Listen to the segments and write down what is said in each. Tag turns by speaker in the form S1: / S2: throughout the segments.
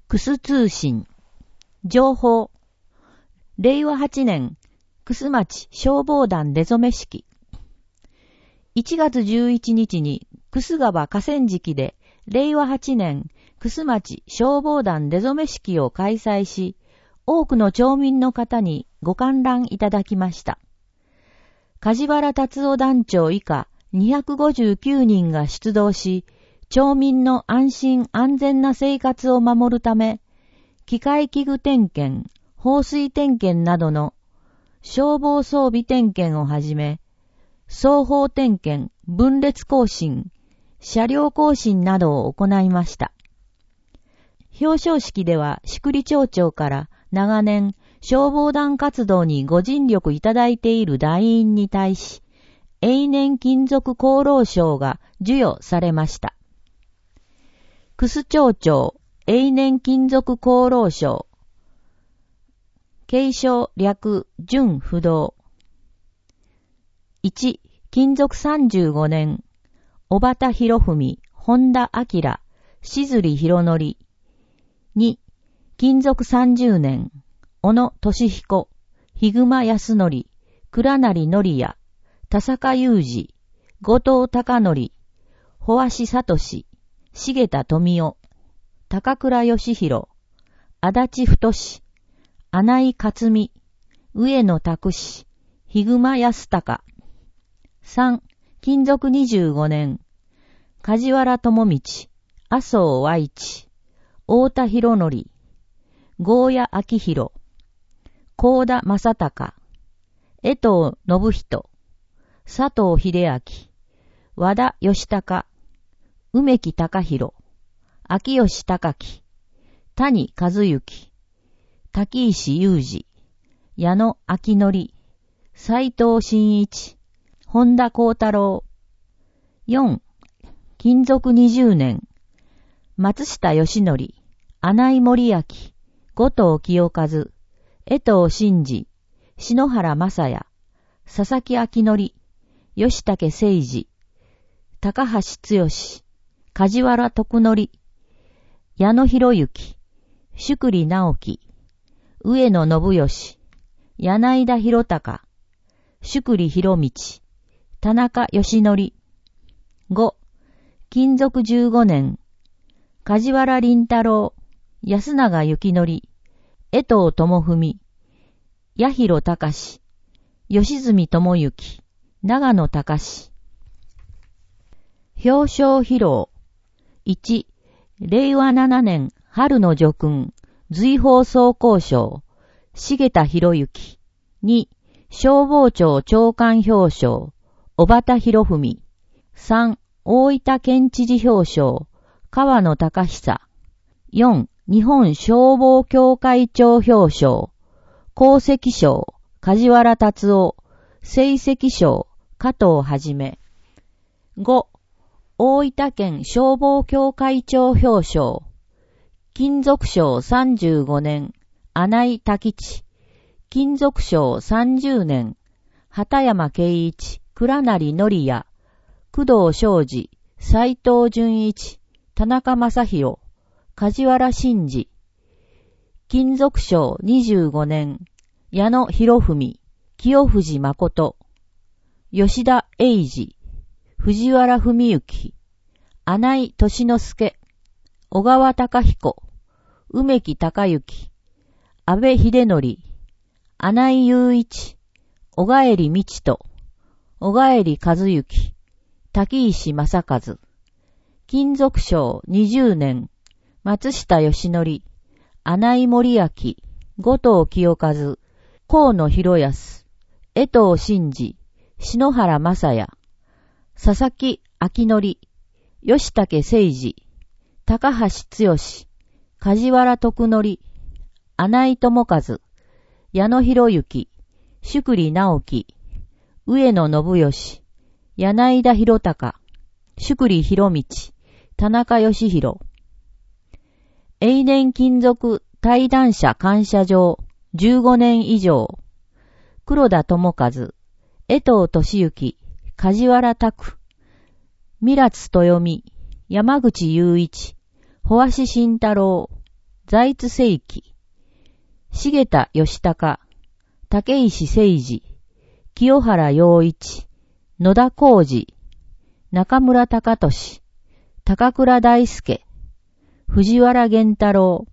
S1: クス通信。情報。令和8年、楠町消防団出初め式。1月11日に、楠川河川敷で、令和8年、楠町消防団出初め式を開催し、多くの町民の方にご観覧いただきました。梶原達夫団長以下259人が出動し、町民の安心安全な生活を守るため、機械器具点検、放水点検などの消防装備点検をはじめ、双方点検、分列更新、車両更新などを行いました。表彰式では、宿利町長から長年、消防団活動にご尽力いただいている団員に対し、永年勤続功労賞が授与されました。楠町長永年勤続功労賞。継承略準不動。1、勤続35年、小畑博文、本田明、しずり博則。2、勤続30年、小野俊彦、ひぐま康則、倉成則也、田坂雄二、後藤隆則、保足聡、重田富夫、高倉義弘、足立太、穴井克美、上野拓司、ひぐま康隆。3、勤続25年、梶原智道、麻生和一、太田博則、郷谷明弘、高田正隆、江藤信人、佐藤秀明、和田義孝、梅木隆弘、秋吉隆樹、谷和幸、滝石雄二、矢野明則、斉藤真一、本田幸太郎。4、勤続20年、松下義則、穴井森明、後藤清和、江藤真二、篠原正也、佐々木明則、吉武誠二、高橋剛、梶原徳則、矢野博之、宿利直樹、上野信義、柳田博隆、宿利博道、田中義則。5、勤続15年、梶原林太郎、安永幸則、江藤智文、八広隆、吉住智之、長野隆。表彰披露。1、令和7年春の叙勲、随宝装甲賞、重田博之。2、消防庁長官表彰、小畑博文。3、大分県知事表彰、川野隆久。4、日本消防協会長表彰、功績賞、梶原達夫。成績賞、加藤はじめ。5、大分県消防協会長表彰、勤続賞35年、穴井多吉。勤続賞30年、畑山圭一、倉成則也、工藤昌司、斉藤純一、田中正宏、梶原真二。勤続賞25年、矢野博文、清藤誠、吉田英二、藤原文幸、穴井俊之助、小川隆彦、梅木隆之、安倍秀則、穴井雄一、小帰道人、小帰和幸、滝石正和。勤続賞20年、松下義則、穴井森明、後藤清和、河野博康、江藤真二、篠原正也、佐々木明則、吉武誠二、高橋剛、梶原徳則、穴井智和、矢野博之、宿利直樹、上野信義、柳田博隆、宿利博道、田中義弘。永年勤続対談者感謝状15年以上、黒田智和、江藤俊之、梶原拓、三津豊美、山口雄一、保足慎太郎。 財津正樹、重田義孝、竹石誠二、清原洋一、野田浩二、中村隆俊、高倉大輔、藤原源太郎。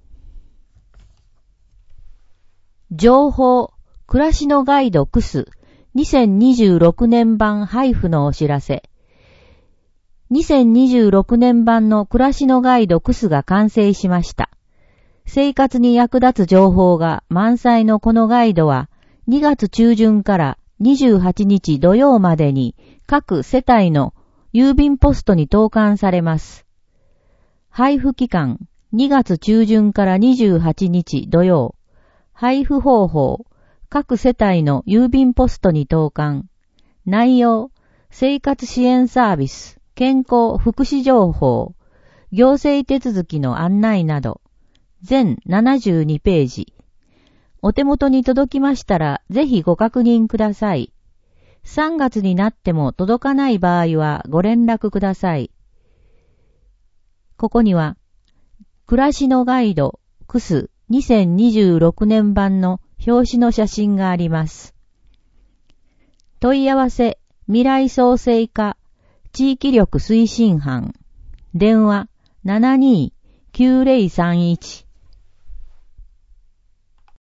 S1: 情報、暮らしのガイドクス2026年版配布のお知らせ。2026年版の暮らしのガイドクスが完成しました。生活に役立つ情報が満載のこのガイドは2月中旬から28日土曜までに各世帯の郵便ポストに投函されます。配布期間2月中旬から28日土曜。配布方法、各世帯の郵便ポストに投函。内容、生活支援サービス、健康福祉情報、行政手続きの案内など、全72ページ。お手元に届きましたら、ぜひご確認ください。3月になっても届かない場合はご連絡ください。ここには、暮らしのガイド、クス2026年版の表紙の写真があります。問い合わせ、未来創生課、地域力推進班、電話72-9031